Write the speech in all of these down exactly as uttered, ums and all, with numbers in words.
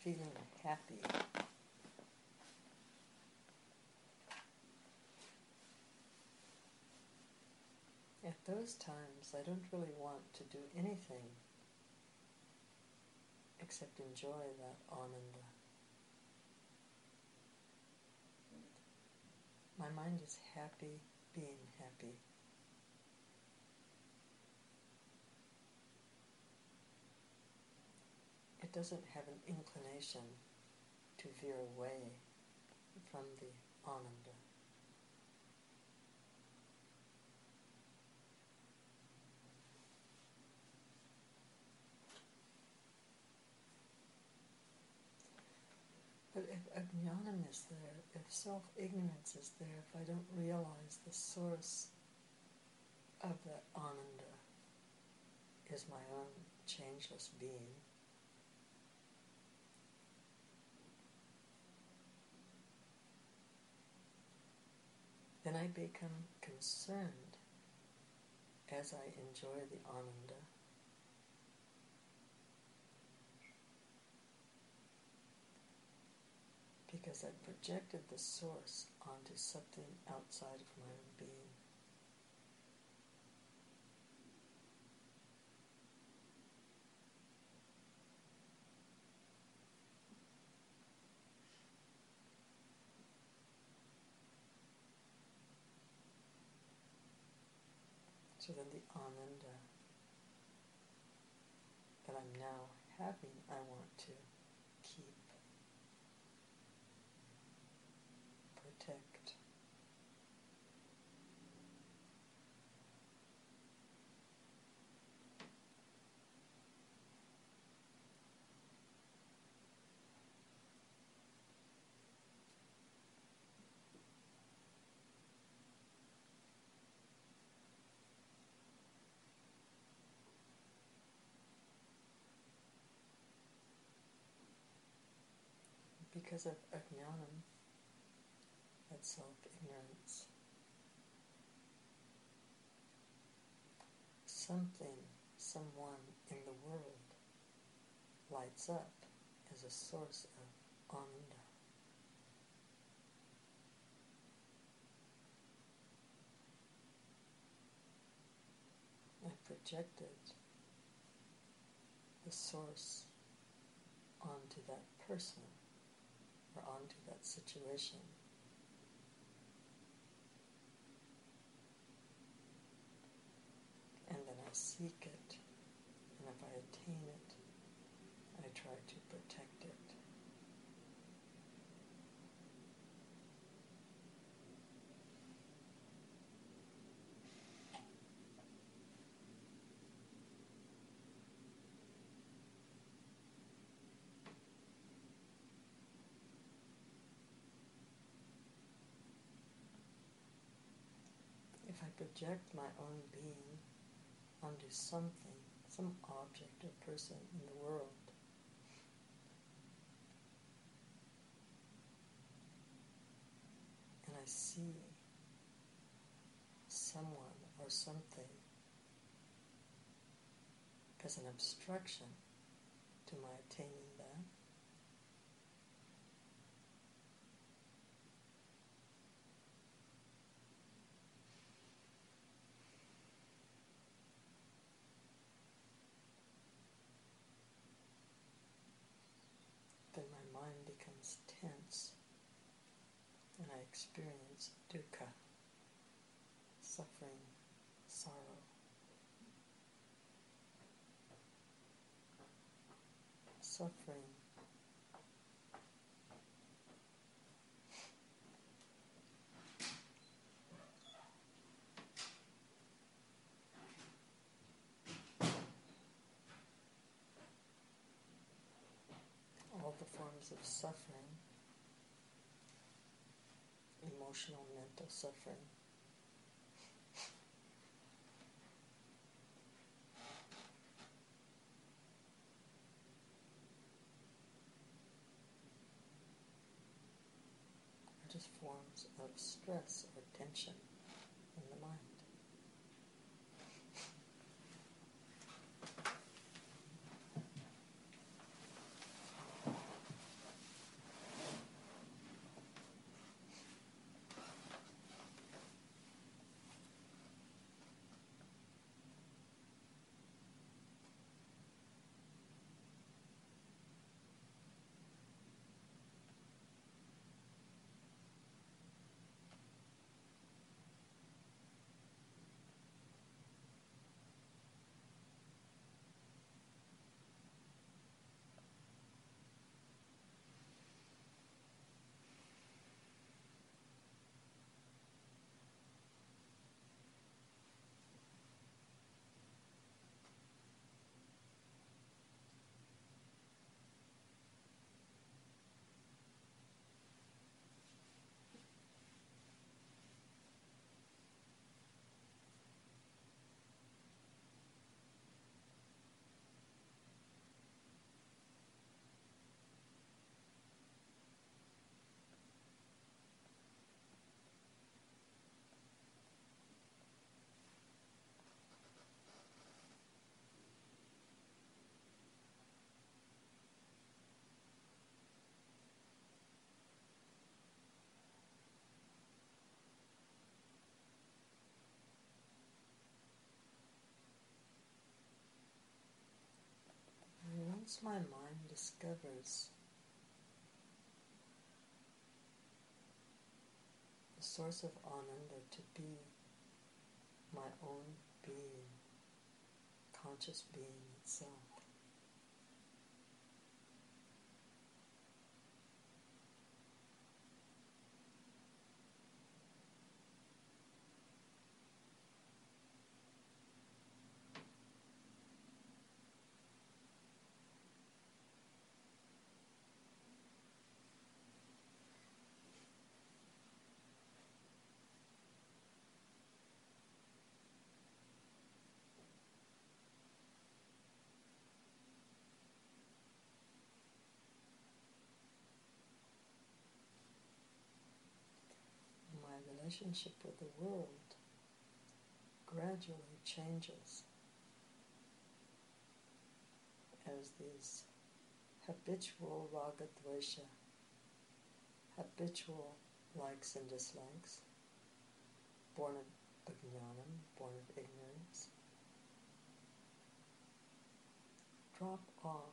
feeling happy. At those times, I don't really want to do anything except enjoy that ananda. My mind is happy being happy. It doesn't have an inclination to veer away from the ananda. But if ajnanam is there, if self-ignorance is there, if I don't realize the source of that ananda is my own changeless being, then I become concerned as I enjoy the ananda. Because I projected the source onto something outside of my own being. So then the ananda that I'm now having, I want to keep, protect. Because of ajnanam, that self-ignorance, something, someone in the world lights up as a source of ananda. I projected the source onto that person or onto that situation. And then I seek it, and if I attain it, I try to protect it. If I project my own being onto something, some object or person in the world, and I see someone or something as an obstruction to my attaining that, then my mind becomes tense and I experience dukkha, suffering, sorrow. Suffering. All the forms of suffering, emotional, mental suffering, are just forms of stress or tension in the mind. Once my mind discovers the source of Ananda to be my own being, conscious being itself, my relationship with the world gradually changes as these habitual raga dvesha, habitual likes and dislikes, born of ajnanam, born of ignorance, drop off,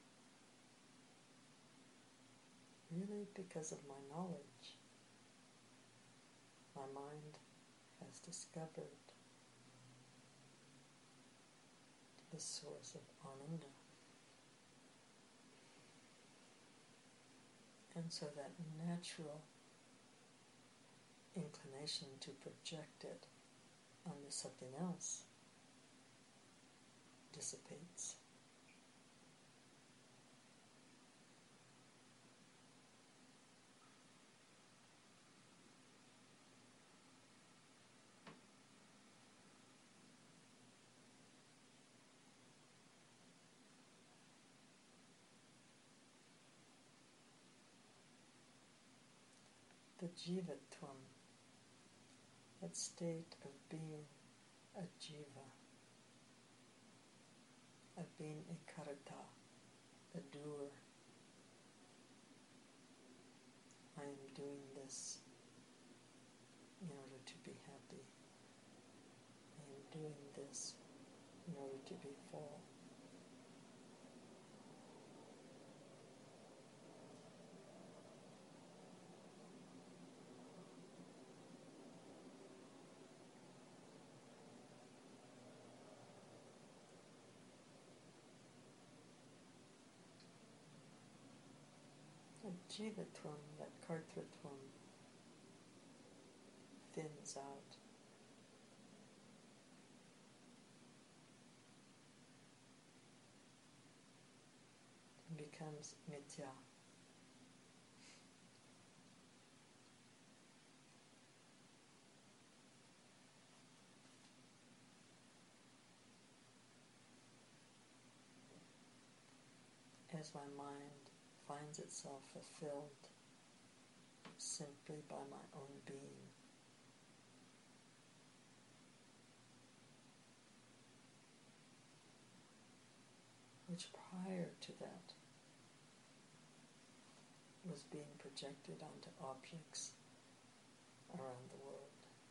really because of my knowledge. My mind has discovered the source of Ananda. And so that natural inclination to project it onto something else dissipates. The jivatvam, that state of being a jiva, of being a karata, a doer. I am doing this in order to be happy. I am doing this in order to be full. That jivatvam, that kartritvam, thins out. And becomes mithya. As my mind finds itself fulfilled simply by my own being. Which prior to that was being projected onto objects around the world.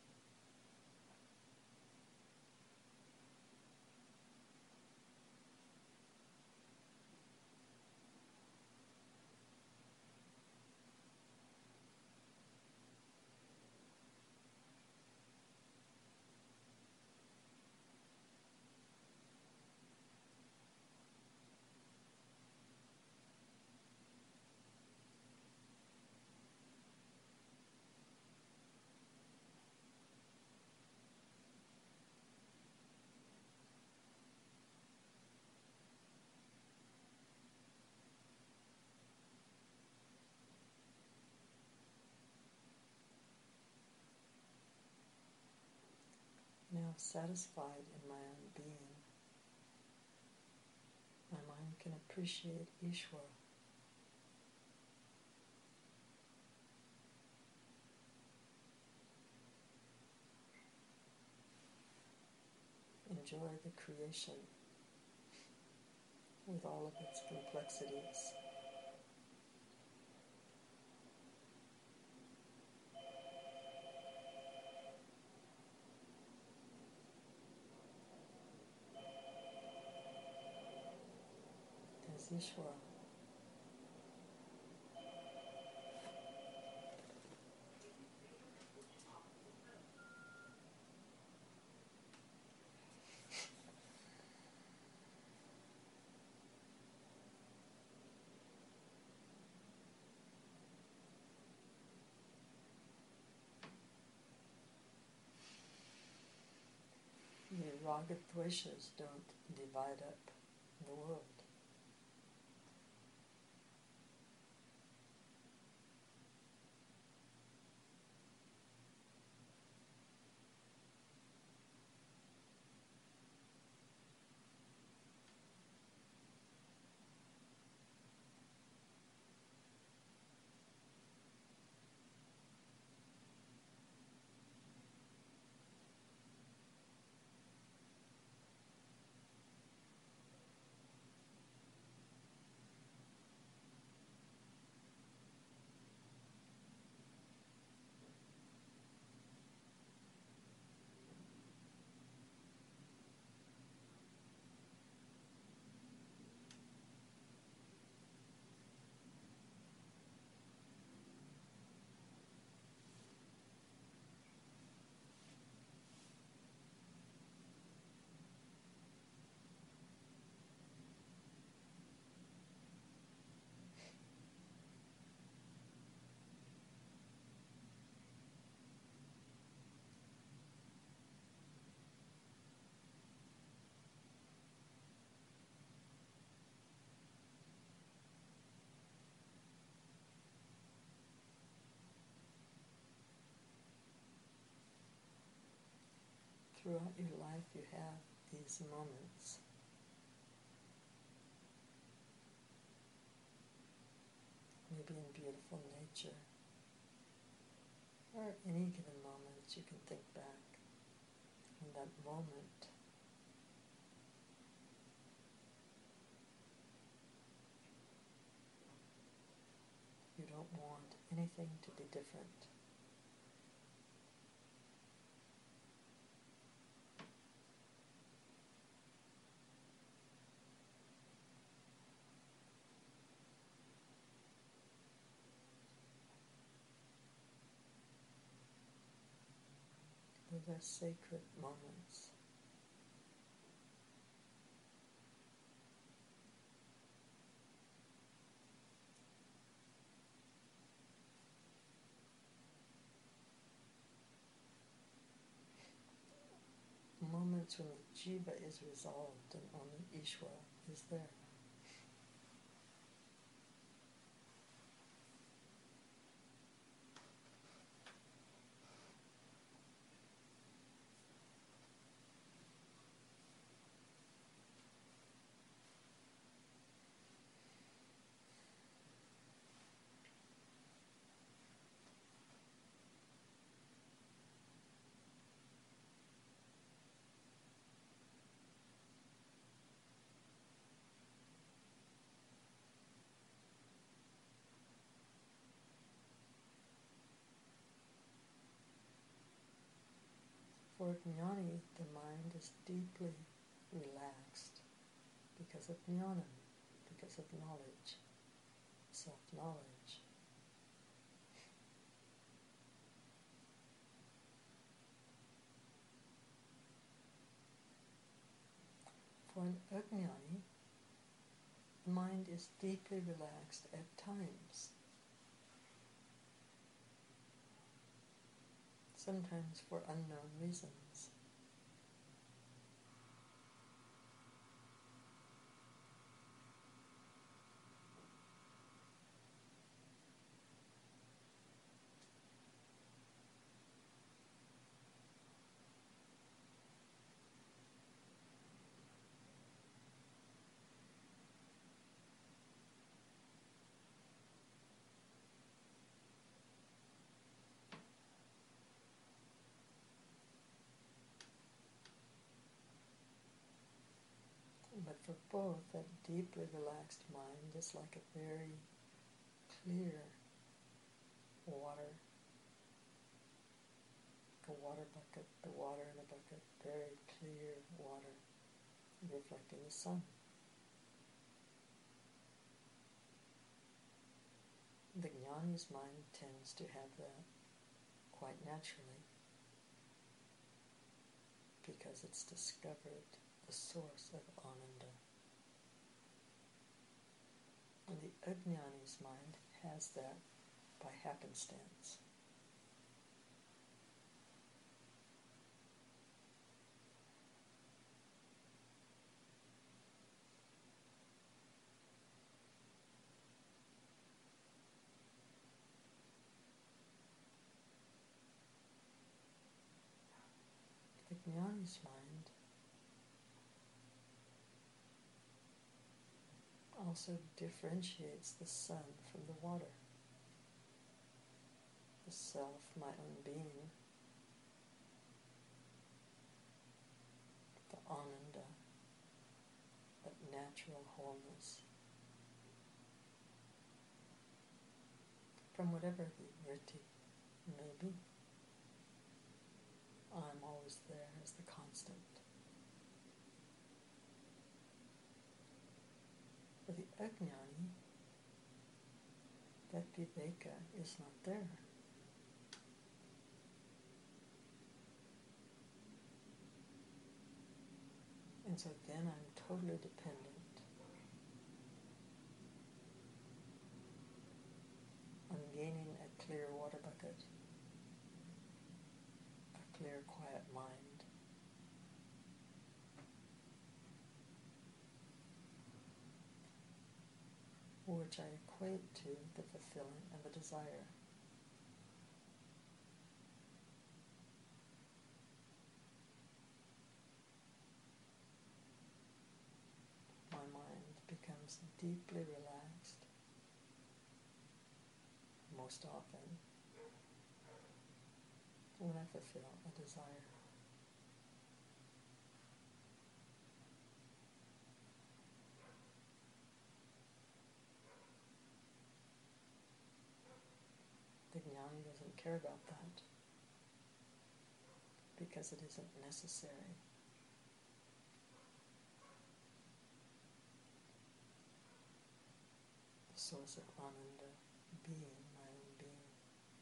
Now satisfied in my own being, my mind can appreciate Ishvara. Enjoy the creation with all of its complexities. As Ishvara. The raga dveshas don't divide up the world. Throughout your life you have these moments. Maybe in beautiful nature, or any given moment you can think back. In that moment, you don't want anything to be different. Those are sacred moments. Moments when the jiva is resolved and only Ishvara is there. For jnani, the mind is deeply relaxed because of jnana, because of knowledge, self-knowledge. For an ajnani, the mind is deeply relaxed at times, sometimes for unknown reasons. But for both, that deeply relaxed mind is like a very clear water, like a water bucket, the water in a bucket, very clear water reflecting the sun. The jnani's mind tends to have that quite naturally because it's discovered the source of Ananda. And the ajnani's mind has that by happenstance. The jnani's mind also differentiates the sun from the water, the self, my own being, the Ananda, that natural wholeness, from whatever the vritti may be. I'm always there as the constant. For the ajnani, that viveka is not there. And so then I'm totally dependent on gaining a clear water bucket, a clear, quiet mind, which I equate to the fulfilling of a desire. My mind becomes deeply relaxed, most often, when I fulfill a desire. The jnani doesn't care about that because it isn't necessary. The source of Ananda being my own being.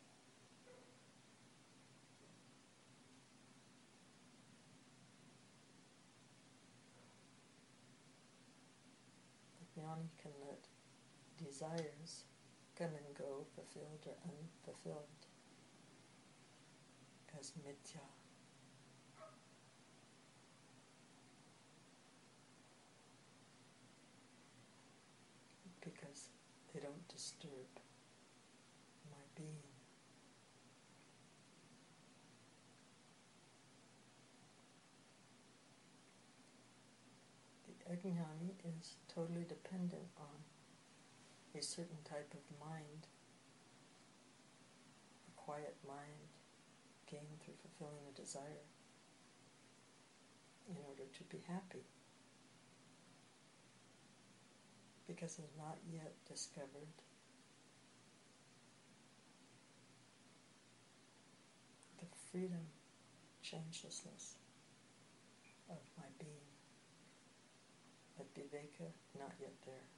The jnani can let desires come and go, fulfilled or unfulfilled, as mithya. Because they don't disturb my being. The ajnani is totally dependent on a certain type of mind, a quiet mind gained through fulfilling a desire in order to be happy, because it has not yet discovered the freedom, changelessness of my being. But viveka, not yet there.